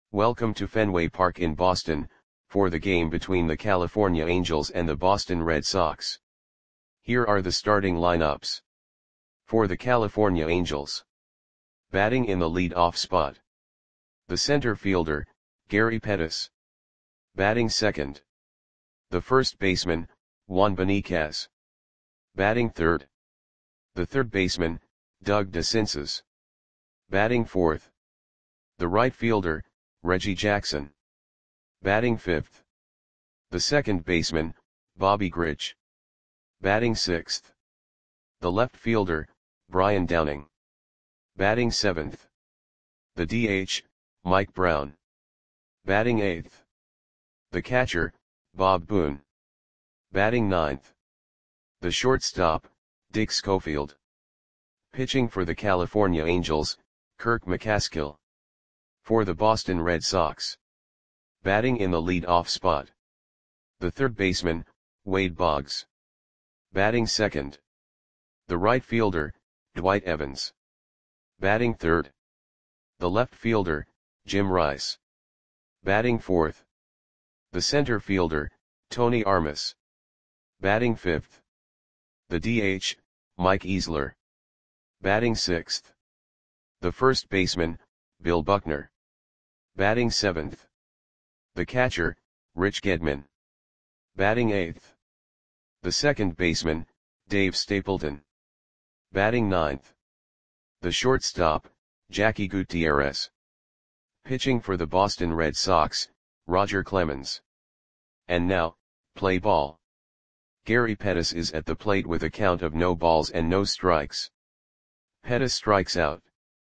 Welcome to Fenway Park in Boston, for the game between the California Angels and the Boston Red Sox. Here are the starting lineups. For the California Angels. Batting in the lead-off spot. The center fielder, Gary Pettis. Batting second. The first baseman, Juan Beniquez. Batting third. The third baseman, Doug DeCinces. Batting fourth. The right fielder, Reggie Jackson. Batting fifth. The second baseman, Bobby Grich. Batting sixth. The left fielder, Brian Downing. Batting seventh. The DH, Mike Brown. Batting eighth. The catcher, Bob Boone. Batting ninth. The shortstop, Dick Schofield. Pitching for the California Angels, Kirk McCaskill. For the Boston Red Sox. Batting in the lead-off spot. The third baseman, Wade Boggs. Batting second. The right fielder, Dwight Evans. Batting third. The left fielder, Jim Rice. Batting fourth. The center fielder, Tony Armas. Batting fifth. The DH, Mike Easler. Batting sixth. The first baseman, Bill Buckner. Batting seventh. The catcher, Rich Gedman. Batting eighth. The second baseman, Dave Stapleton. Batting ninth. The shortstop, Jackie Gutierrez. Pitching for the Boston Red Sox, Roger Clemens. And now, play ball. Gary Pettis is at the plate with a count of no balls and no strikes. Pettis strikes out.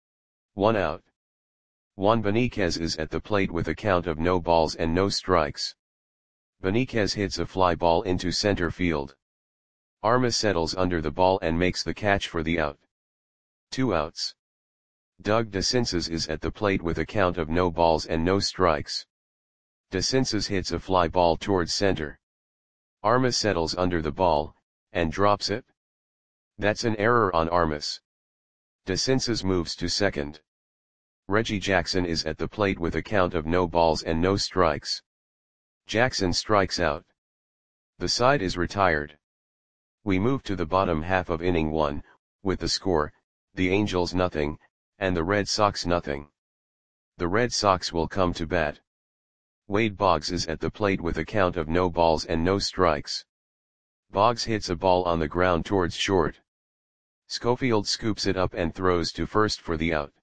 1 out. Juan Beniquez is at the plate with a count of no balls and no strikes. Beniquez hits a fly ball into center field. Armas settles under the ball and makes the catch for the out. 2 outs. Doug DeCinces is at the plate with a count of no balls and no strikes. DeCinces hits a fly ball towards center. Armas settles under the ball, and drops it. That's an error on Armas. DeCinces moves to second. Reggie Jackson is at the plate with a count of no balls and no strikes. Jackson strikes out. The side is retired. We move to the bottom half of inning 1, with the score, the Angels nothing, and the Red Sox nothing. The Red Sox will come to bat. Wade Boggs is at the plate with a count of no balls and no strikes. Boggs hits a ball on the ground towards short. Schofield scoops it up and throws to first for the out.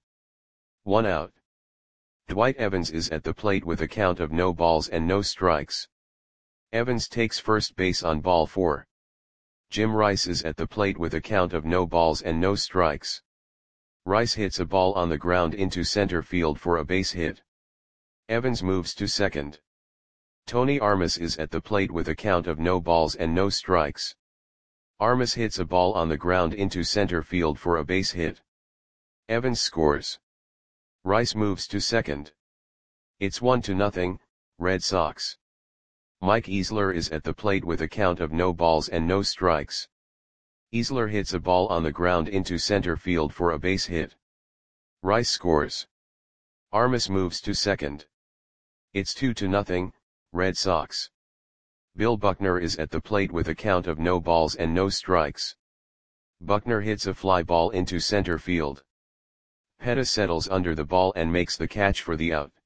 1 out. Dwight Evans is at the plate with a count of no balls and no strikes. Evans takes first base on ball 4. Jim Rice is at the plate with a count of no balls and no strikes. Rice hits a ball on the ground into center field for a base hit. Evans moves to second. Tony Armas is at the plate with a count of no balls and no strikes. Armas hits a ball on the ground into center field for a base hit. Evans scores. Rice moves to second. It's 1-0, Red Sox. Mike Easler is at the plate with a count of no balls and no strikes. Easler hits a ball on the ground into center field for a base hit. Rice scores. Armas moves to second. It's 2-0, Red Sox. Bill Buckner is at the plate with a count of no balls and no strikes. Buckner hits a fly ball into center field. Pettis settles under the ball and makes the catch for the out.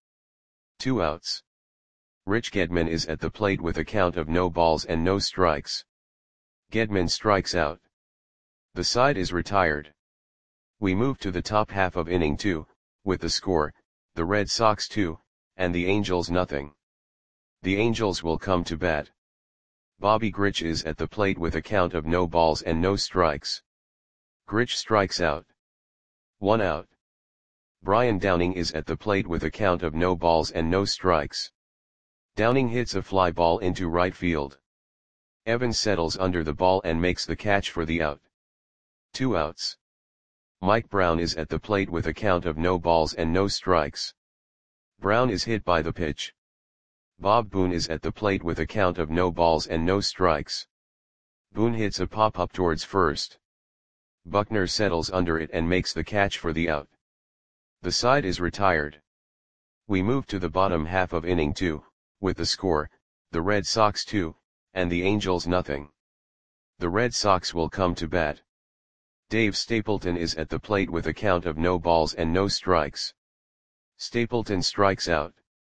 2 outs. Rich Gedman is at the plate with a count of no balls and no strikes. Gedman strikes out. The side is retired. We move to the top half of inning 2, with the score, the Red Sox 2, and the Angels nothing. The Angels will come to bat. Bobby Grich is at the plate with a count of no balls and no strikes. Grich strikes out. 1 out. Brian Downing is at the plate with a count of no balls and no strikes. Downing hits a fly ball into right field. Evans settles under the ball and makes the catch for the out. 2 outs. Mike Brown is at the plate with a count of no balls and no strikes. Brown is hit by the pitch. Bob Boone is at the plate with a count of no balls and no strikes. Boone hits a pop-up towards first. Buckner settles under it and makes the catch for the out. The side is retired. We move to the bottom half of inning 2, with the score, the Red Sox 2, and the Angels nothing. The Red Sox will come to bat. Dave Stapleton is at the plate with a count of no balls and no strikes. Stapleton strikes out.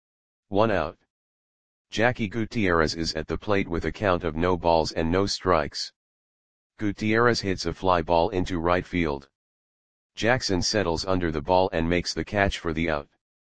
1 out. Jackie Gutierrez is at the plate with a count of no balls and no strikes. Gutierrez hits a fly ball into right field. Jackson settles under the ball and makes the catch for the out.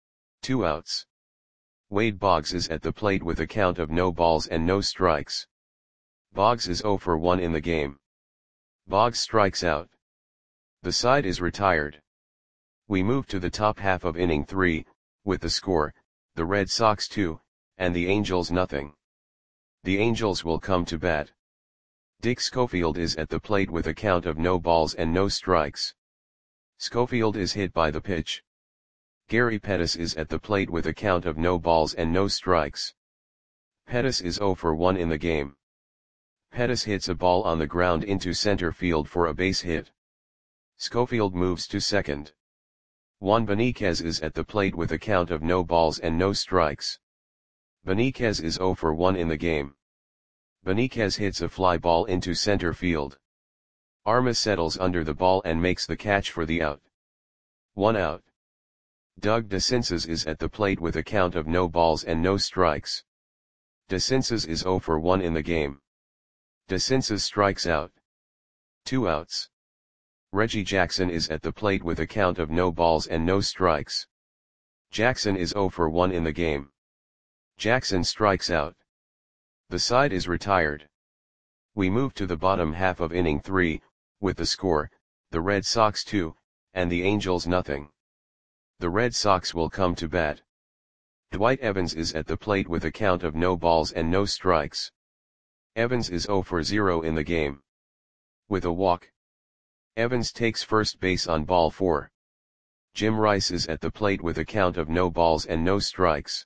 2 outs. Wade Boggs is at the plate with a count of no balls and no strikes. Boggs is 0 for 1 in the game. Boggs strikes out. The side is retired. We move to the top half of inning 3, with the score, the Red Sox 2, and the Angels nothing. The Angels will come to bat. Dick Schofield is at the plate with a count of no balls and no strikes. Schofield is hit by the pitch. Gary Pettis is at the plate with a count of no balls and no strikes. Pettis is 0 for 1 in the game. Pettis hits a ball on the ground into center field for a base hit. Schofield moves to second. Juan Beniquez is at the plate with a count of no balls and no strikes. Beniquez is 0 for 1 in the game. Beniquez hits a fly ball into center field. Armas settles under the ball and makes the catch for the out. 1 out. Doug DeCinces is at the plate with a count of no balls and no strikes. DeCinces is 0 for 1 in the game. DeCinces strikes out. 2 outs. Reggie Jackson is at the plate with a count of no balls and no strikes. Jackson is 0 for 1 in the game. Jackson strikes out. The side is retired. We move to the bottom half of inning 3, with the score, the Red Sox 2, and the Angels nothing. The Red Sox will come to bat. Dwight Evans is at the plate with a count of no balls and no strikes. Evans is 0 for 0 in the game. With a walk. Evans takes first base on ball 4. Jim Rice is at the plate with a count of no balls and no strikes.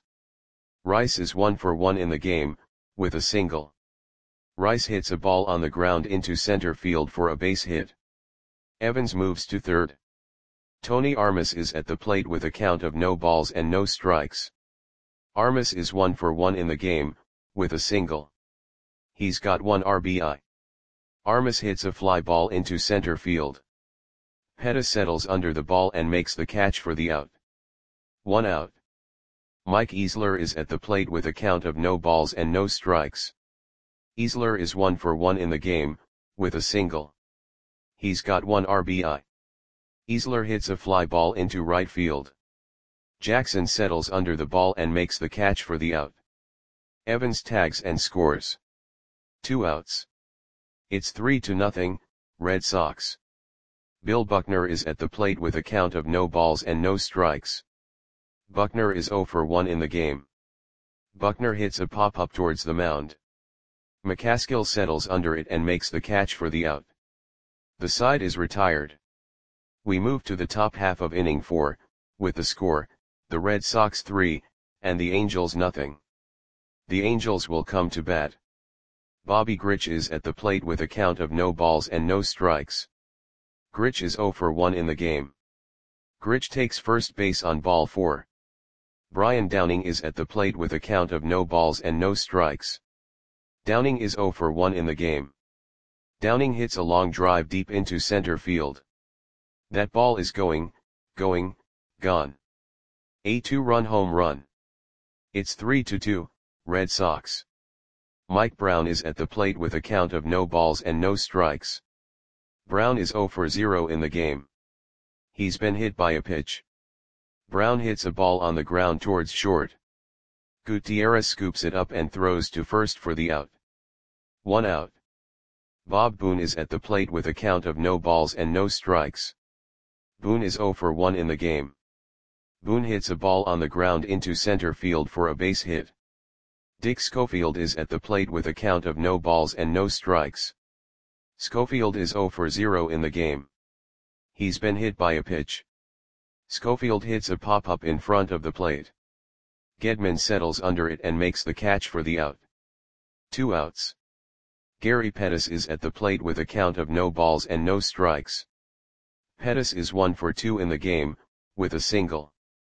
Rice is 1 for 1 in the game, with a single. Rice hits a ball on the ground into center field for a base hit. Evans moves to third. Tony Armas is at the plate with a count of no balls and no strikes. Armas is 1 for 1 in the game, with a single. He's got 1 RBI. Armas hits a fly ball into center field. Pettis settles under the ball and makes the catch for the out. 1 out. Mike Easler is at the plate with a count of no balls and no strikes. Easler is 1 for 1 in the game, with a single. He's got 1 RBI. Easler hits a fly ball into right field. Jackson settles under the ball and makes the catch for the out. Evans tags and scores. 2 outs. It's 3-0, Red Sox. Bill Buckner is at the plate with a count of no balls and no strikes. Buckner is 0 for 1 in the game. Buckner hits a pop-up towards the mound. McCaskill settles under it and makes the catch for the out. The side is retired. We move to the top half of inning 4, with the score, the Red Sox 3, and the Angels nothing. The Angels will come to bat. Bobby Grich is at the plate with a count of no balls and no strikes. Grich is 0 for 1 in the game. Grich takes first base on ball 4. Brian Downing is at the plate with a count of no balls and no strikes. Downing is 0 for 1 in the game. Downing hits a long drive deep into center field. That ball is gone. A 2-run home run. It's 3-2, Red Sox. Mike Brown is at the plate with a count of no balls and no strikes. Brown is 0 for 0 in the game. He's been hit by a pitch. Brown hits a ball on the ground towards short. Gutierrez scoops it up and throws to first for the out. 1 out. Bob Boone is at the plate with a count of no balls and no strikes. Boone is 0 for 1 in the game. Boone hits a ball on the ground into center field for a base hit. Dick Schofield is at the plate with a count of no balls and no strikes. Schofield is 0 for 0 in the game. He's been hit by a pitch. Schofield hits a pop-up in front of the plate. Gedman settles under it and makes the catch for the out. 2 outs. Gary Pettis is at the plate with a count of no balls and no strikes. Pettis is 1 for 2 in the game, with a single.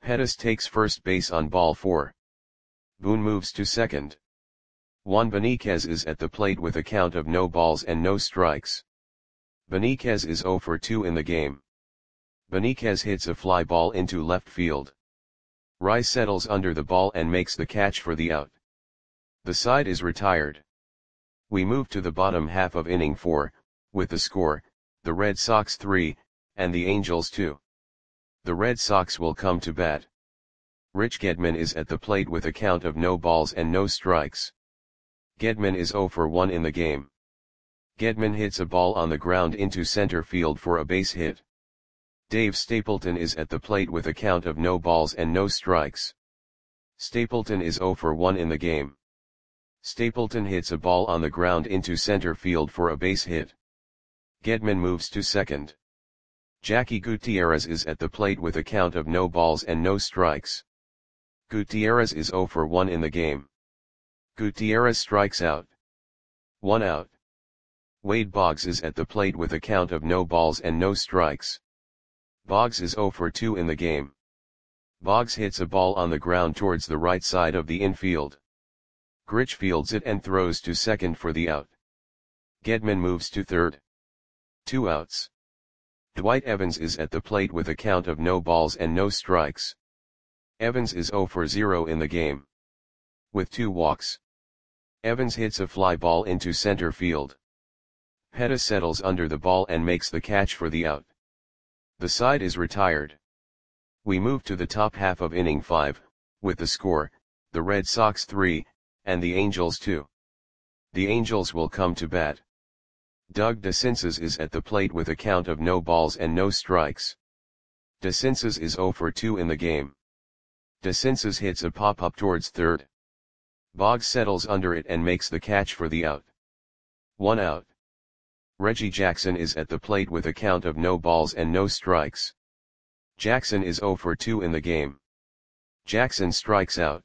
Pettis takes first base on ball 4. Boone moves to second. Juan Beniquez is at the plate with a count of no balls and no strikes. Beniquez is 0 for 2 in the game. Beniquez hits a fly ball into left field. Rice settles under the ball and makes the catch for the out. The side is retired. We move to the bottom half of inning 4, with the score, the Red Sox 3, and the Angels 2. The Red Sox will come to bat. Rich Gedman is at the plate with a count of no balls and no strikes. Gedman is 0 for 1 in the game. Gedman hits a ball on the ground into center field for a base hit. Dave Stapleton is at the plate with a count of no balls and no strikes. Stapleton is 0 for 1 in the game. Stapleton hits a ball on the ground into center field for a base hit. Gedman moves to second. Jackie Gutierrez is at the plate with a count of no balls and no strikes. Gutierrez is 0 for 1 in the game. Gutierrez strikes out. 1 out. Wade Boggs is at the plate with a count of no balls and no strikes. Boggs is 0 for 2 in the game. Boggs hits a ball on the ground towards the right side of the infield. Grich fields it and throws to second for the out. Gedman moves to third. 2 outs. Dwight Evans is at the plate with a count of no balls and no strikes. Evans is 0 for 0 in the game. With 2 walks. Evans hits a fly ball into center field. Pettis settles under the ball and makes the catch for the out. The side is retired. We move to the top half of inning 5, with the score, the Red Sox 3, and the Angels 2. The Angels will come to bat. Doug DeCinces is at the plate with a count of no balls and no strikes. DeCinces is 0 for 2 in the game. DeCinces hits a pop-up towards third. Boggs settles under it and makes the catch for the out. 1 out. Reggie Jackson is at the plate with a count of no balls and no strikes. Jackson is 0 for 2 in the game. Jackson strikes out.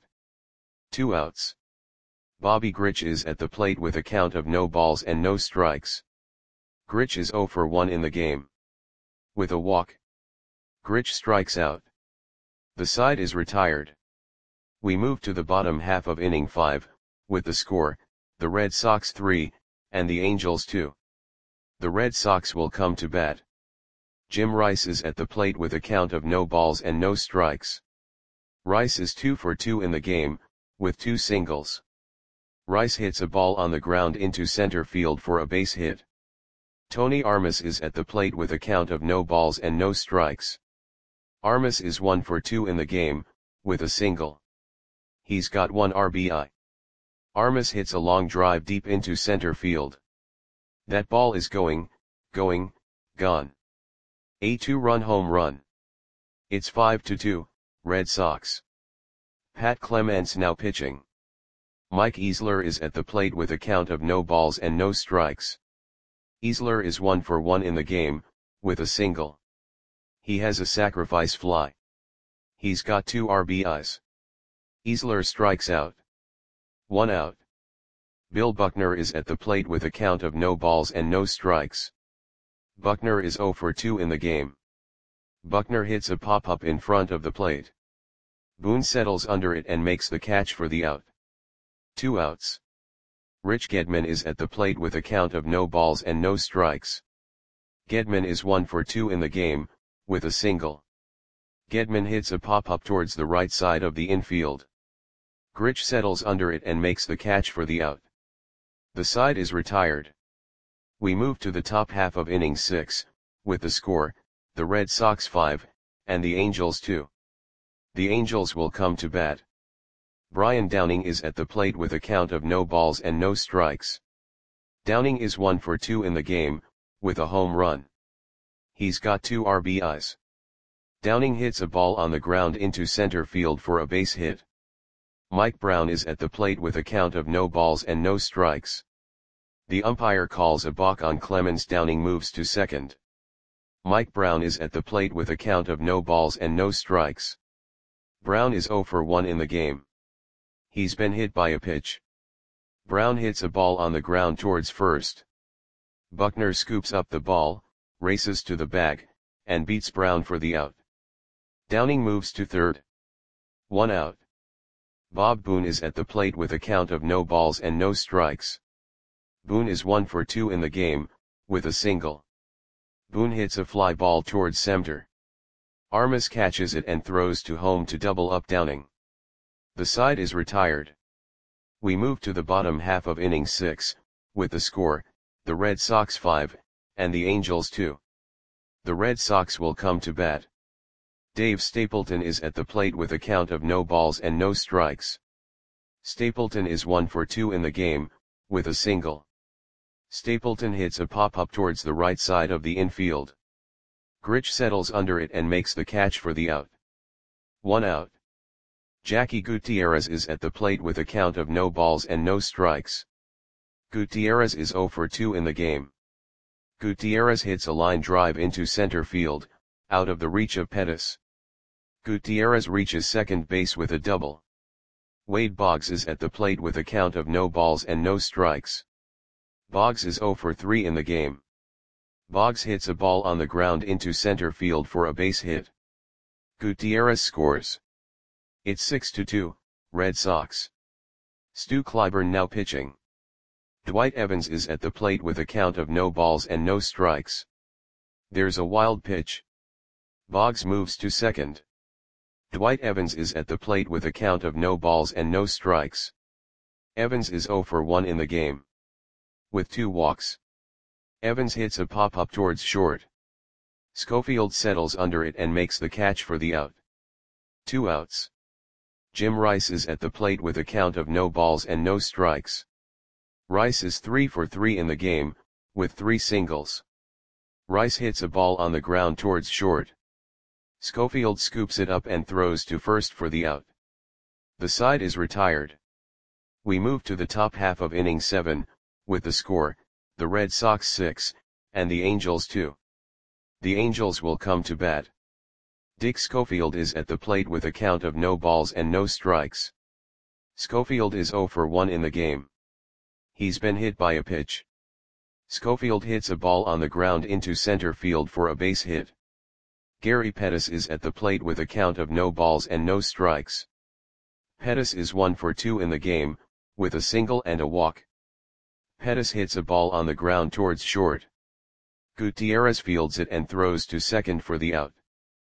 2 outs. Bobby Grich is at the plate with a count of no balls and no strikes. Grich is 0 for 1 in the game. With a walk. Grich strikes out. The side is retired. We move to the bottom half of inning 5, with the score, the Red Sox 3, and the Angels 2. The Red Sox will come to bat. Jim Rice is at the plate with a count of no balls and no strikes. Rice is 2 for 2 in the game, with 2 singles. Rice hits a ball on the ground into center field for a base hit. Tony Armas is at the plate with a count of no balls and no strikes. Armas is 1 for 2 in the game, with a single. He's got 1 RBI. Armas hits a long drive deep into center field. That ball is gone. A 2-run home run. It's 5-2, Red Sox. Pat Clements now pitching. Mike Easler is at the plate with a count of no balls and no strikes. Easler is 1 for 1 in the game, with a single. He has a sacrifice fly. He's got 2 RBIs. Easler strikes out. 1 out. Bill Buckner is at the plate with a count of no balls and no strikes. Buckner is 0 for 2 in the game. Buckner hits a pop-up in front of the plate. Boone settles under it and makes the catch for the out. 2 outs. Rich Gedman is at the plate with a count of no balls and no strikes. Gedman is 1 for 2 in the game, with a single. Gedman hits a pop-up towards the right side of the infield. Grich settles under it and makes the catch for the out. The side is retired. We move to the top half of inning 6, with the score, the Red Sox 5, and the Angels 2. The Angels will come to bat. Brian Downing is at the plate with a count of no balls and no strikes. Downing is 1 for 2 in the game, with a home run. He's got 2 RBIs. Downing hits a ball on the ground into center field for a base hit. Mike Brown is at the plate with a count of no balls and no strikes. The umpire calls a balk on Clemens. Downing moves to second. Mike Brown is at the plate with a count of no balls and no strikes. Brown is 0 for 1 in the game. He's been hit by a pitch. Brown hits a ball on the ground towards first. Buckner scoops up the ball, races to the bag, and beats Brown for the out. Downing moves to third. 1 out. Bob Boone is at the plate with a count of no balls and no strikes. Boone is 1 for 2 in the game, with a single. Boone hits a fly ball towards center. Armas catches it and throws to home to double up Downing. The side is retired. We move to the bottom half of inning 6, with the score, the Red Sox 5, and the Angels 2. The Red Sox will come to bat. Dave Stapleton is at the plate with a count of no balls and no strikes. Stapleton is 1 for 2 in the game, with a single. Stapleton hits a pop-up towards the right side of the infield. Grich settles under it and makes the catch for the out. 1 out. Jackie Gutierrez is at the plate with a count of no balls and no strikes. Gutierrez is 0 for 2 in the game. Gutierrez hits a line drive into center field, out of the reach of Pettis. Gutierrez reaches second base with a double. Wade Boggs is at the plate with a count of no balls and no strikes. Boggs is 0 for 3 in the game. Boggs hits a ball on the ground into center field for a base hit. Gutierrez scores. It's 6-2, Red Sox. Stu Clyburn now pitching. Dwight Evans is at the plate with a count of no balls and no strikes. There's a wild pitch. Boggs moves to second. Dwight Evans is at the plate with a count of no balls and no strikes. Evans is 0 for 1 in the game. With 2 walks. Evans hits a pop-up towards short. Schofield settles under it and makes the catch for the out. 2 outs. Jim Rice is at the plate with a count of no balls and no strikes. Rice is 3 for 3 in the game, with 3 singles. Rice hits a ball on the ground towards short. Schofield scoops it up and throws to first for the out. The side is retired. We move to the top half of inning 7, with the score, the Red Sox 6, and the Angels 2. The Angels will come to bat. Dick Schofield is at the plate with a count of no balls and no strikes. Schofield is 0 for 1 in the game. He's been hit by a pitch. Schofield hits a ball on the ground into center field for a base hit. Gary Pettis is at the plate with a count of no balls and no strikes. Pettis is 1 for 2 in the game, with a single and a walk. Pettis hits a ball on the ground towards short. Gutierrez fields it and throws to second for the out.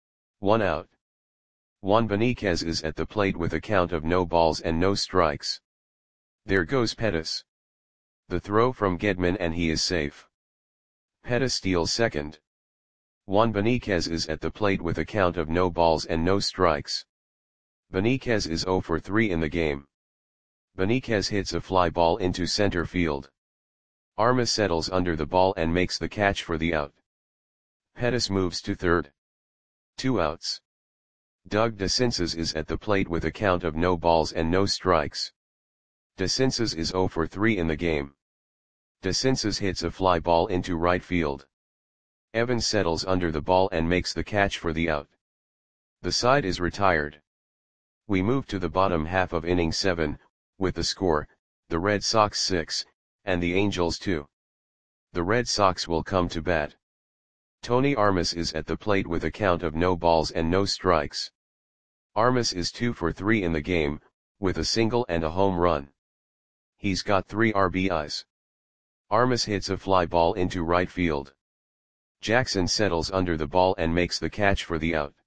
1 out. Juan Beniquez is at the plate with a count of no balls and no strikes. There goes Pettis. The throw from Gedman and he is safe. Pettis steals second. Juan Beniquez is at the plate with a count of no balls and no strikes. Beniquez is 0 for 3 in the game. Beniquez hits a fly ball into center field. Armas settles under the ball and makes the catch for the out. Pettis moves to third. 2 outs. Doug DeCinces is at the plate with a count of no balls and no strikes. DeCinces is 0 for 3 in the game. DeCinces hits a fly ball into right field. Evans settles under the ball and makes the catch for the out. The side is retired. We move to the bottom half of inning 7, with the score, the Red Sox 6, and the Angels 2. The Red Sox will come to bat. Tony Armas is at the plate with a count of no balls and no strikes. Armas is 2 for 3 in the game, with a single and a home run. He's got 3 RBIs. Armas hits a fly ball into right field. Jackson settles under the ball and makes the catch for the out.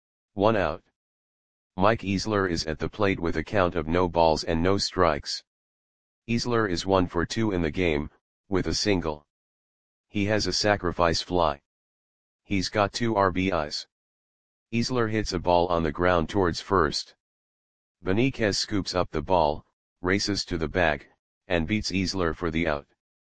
1 out. Mike Easler is at the plate with a count of no balls and no strikes. Easler is 1 for 2 in the game, with a single. He has a sacrifice fly. He's got 2 RBIs. Easler hits a ball on the ground towards first. Beniquez scoops up the ball, races to the bag, and beats Easler for the out.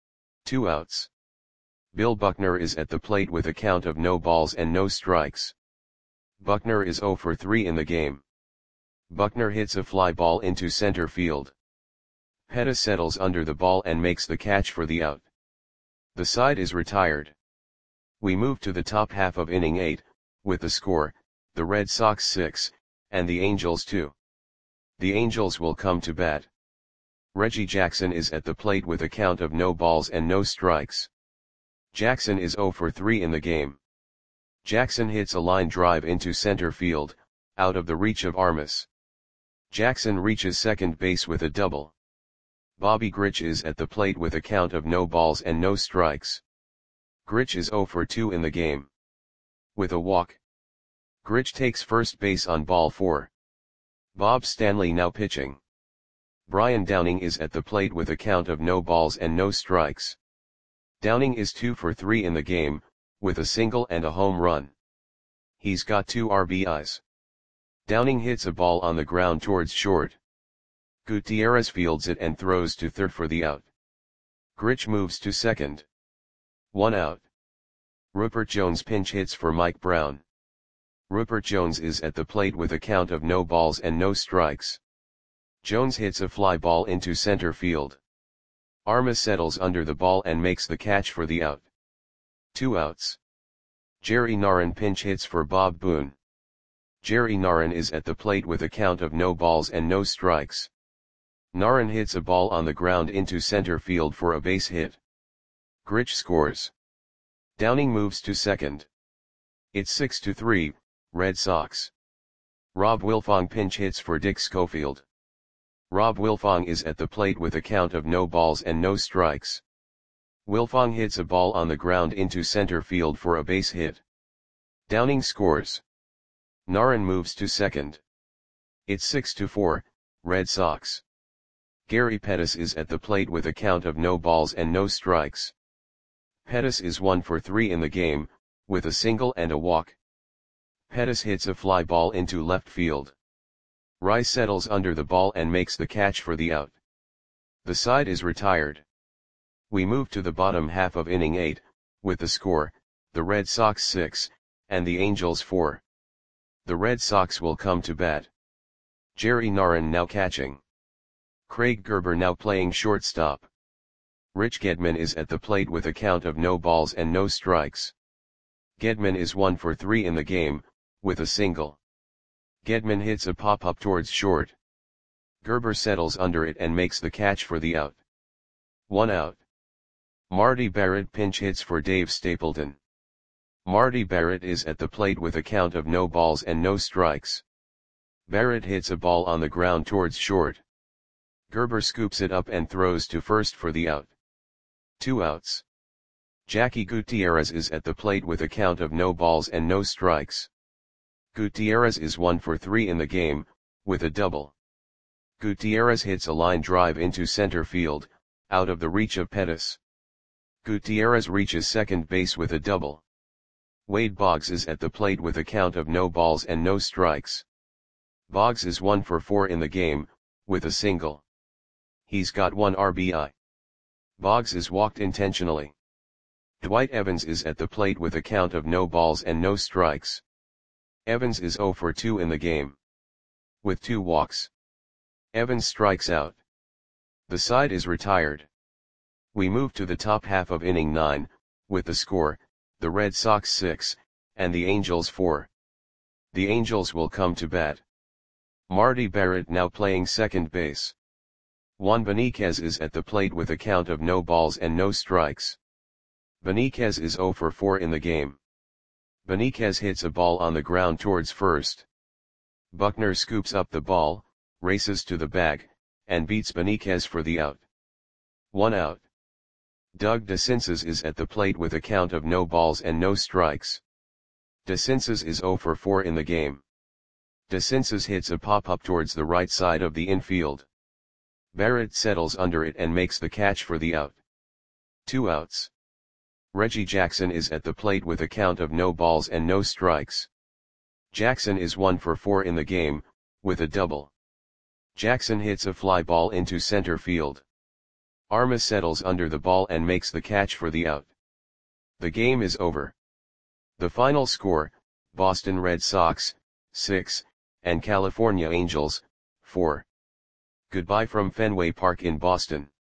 2 outs. Bill Buckner is at the plate with a count of no balls and no strikes. Buckner is 0 for 3 in the game. Buckner hits a fly ball into center field. Pettis settles under the ball and makes the catch for the out. The side is retired. We move to the top half of inning 8, with the score, the Red Sox 6, and the Angels 2. The Angels will come to bat. Reggie Jackson is at the plate with a count of no balls and no strikes. Jackson is 0 for 3 in the game. Jackson hits a line drive into center field, out of the reach of Armas. Jackson reaches second base with a double. Bobby Grich is at the plate with a count of no balls and no strikes. Grich is 0 for 2 in the game. With a walk, Grich takes first base on ball 4. Bob Stanley now pitching. Brian Downing is at the plate with a count of no balls and no strikes. Downing is 2 for 3 in the game, with a single and a home run. He's got 2 RBIs. Downing hits a ball on the ground towards short. Gutierrez fields it and throws to third for the out. Grich moves to second. 1 out. Rupert Jones pinch hits for Mike Brown. Rupert Jones is at the plate with a count of no balls and no strikes. Jones hits a fly ball into center field. Armas settles under the ball and makes the catch for the out. 2 outs. Jerry Narron pinch hits for Bob Boone. Jerry Narron is at the plate with a count of no balls and no strikes. Narron hits a ball on the ground into center field for a base hit. Grich scores. Downing moves to second. It's 6-3, Red Sox. Rob Wilfong pinch hits for Dick Schofield. Rob Wilfong is at the plate with a count of no balls and no strikes. Wilfong hits a ball on the ground into center field for a base hit. Downing scores. Narron moves to second. It's 6-4, Red Sox. Gary Pettis is at the plate with a count of no balls and no strikes. Pettis is 1 for 3 in the game, with a single and a walk. Pettis hits a fly ball into left field. Rice settles under the ball and makes the catch for the out. The side is retired. We move to the bottom half of inning 8, with the score, the Red Sox 6, and the Angels 4. The Red Sox will come to bat. Jerry Narron now catching. Craig Gerber now playing shortstop. Rich Gedman is at the plate with a count of no balls and no strikes. Gedman is 1 for 3 in the game, with a single. Gedman hits a pop-up towards short. Gerber settles under it and makes the catch for the out. 1 out. Marty Barrett pinch hits for Dave Stapleton. Marty Barrett is at the plate with a count of no balls and no strikes. Barrett hits a ball on the ground towards short. Gerber scoops it up and throws to first for the out. 2 outs. Jackie Gutierrez is at the plate with a count of no balls and no strikes. Gutierrez is 1 for 3 in the game, with a double. Gutierrez hits a line drive into center field, out of the reach of Pettis. Gutierrez reaches second base with a double. Wade Boggs is at the plate with a count of no balls and no strikes. Boggs is 1 for 4 in the game, with a single. He's got 1 RBI. Boggs is walked intentionally. Dwight Evans is at the plate with a count of no balls and no strikes. Evans is 0 for 2 in the game. With 2 walks. Evans strikes out. The side is retired. We move to the top half of inning 9, with the score, the Red Sox 6, and the Angels 4. The Angels will come to bat. Marty Barrett now playing second base. Juan Beniquez is at the plate with a count of no balls and no strikes. Beniquez is 0 for 4 in the game. Beniquez hits a ball on the ground towards first. Buckner scoops up the ball, races to the bag, and beats Beniquez for the out. 1 out. Doug DeCinces is at the plate with a count of no balls and no strikes. DeCinces is 0 for 4 in the game. DeCinces hits a pop-up towards the right side of the infield. Barrett settles under it and makes the catch for the out. 2 outs. Reggie Jackson is at the plate with a count of no balls and no strikes. Jackson is 1 for 4 in the game, with a double. Jackson hits a fly ball into center field. Armas settles under the ball and makes the catch for the out. The game is over. The final score, Boston Red Sox, 6, and California Angels, 4. Goodbye from Fenway Park in Boston.